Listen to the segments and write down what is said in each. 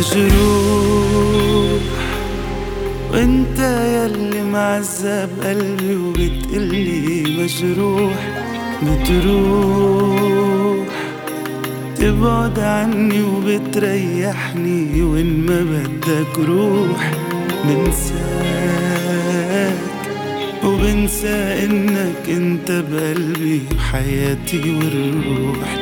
مجروح، وانت ياللي معذب قلبي وبتقلي مجروح. بتروح تبعد عني وبتريحني، وين ما بدك روح. بنساك وبنسى انك انت بقلبي وحياتي والروح.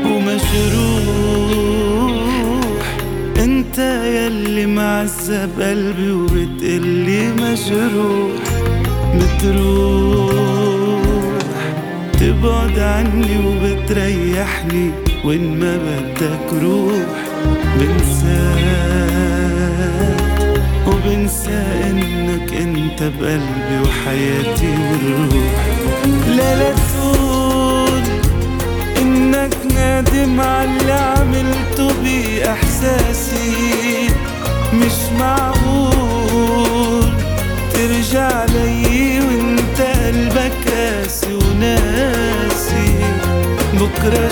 ومجروح انت ياللي معذب قلبي وبتقلي مجروح. بتروح تبعد عني وبتريحني، وين ما بدك روح. بنساك وبنسى انك انت بقلبي وحياتي والروح. لا تقول انك نادم عاللي عملته باحساسي، مش معقول ترجع لي وانت قلبك قاسي وناسي. بكرة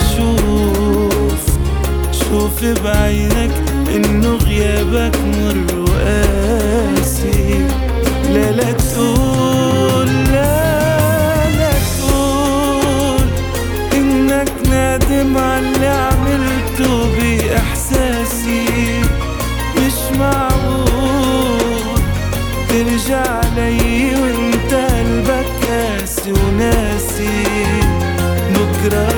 شوف بعينك انه غيابك مر وقاسي. لا تقول لا تقول انك نادم عاللي عملته باحساسي، مش معقول ترجع لي وانت قلبك قاسي وناسي. بكرة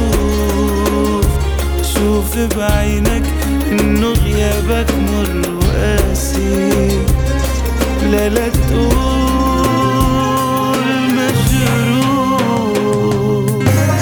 شوف بعينك انه غيابك مر وقاسي. لا تقول مجروح.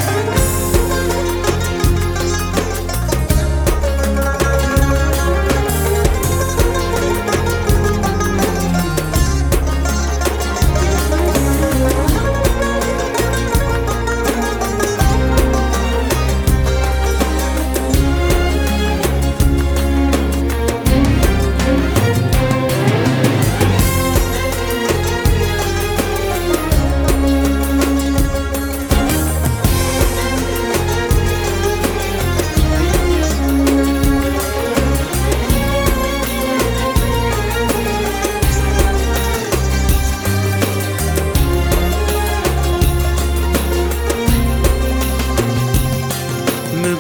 ما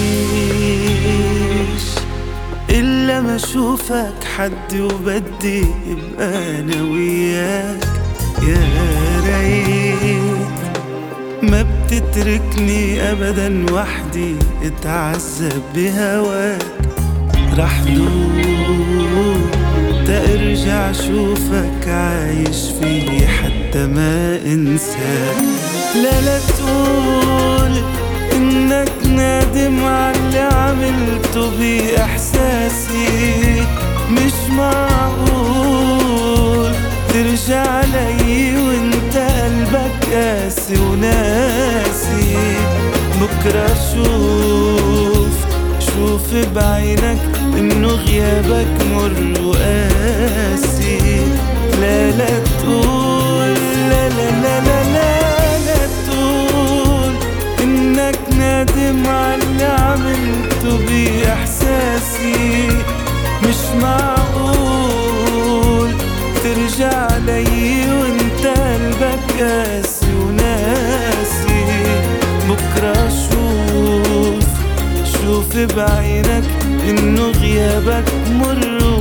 بعيش إلا ما أشوفك حدي، وبدي يبقى أنا وياك. يا ريت ما بتتركني أبدا وحدي اتعذب بهواك. رح دوب ترجع شوفك عايش فيه حتى ما انساك. لا تقول انك نادم عاللي عملته باحساسي، مش معقول ترجع لي وانت قلبك قاسي وناسي. بكرة شوف بعينك انه غيابك مر وقاسي. لا تقول لا تقول انك نادم عاللي عملته باحساسي، مش معقول ترجع لي وانت قلبك قاسي وناسي. بكرة شوف بعينك انه غيابك مر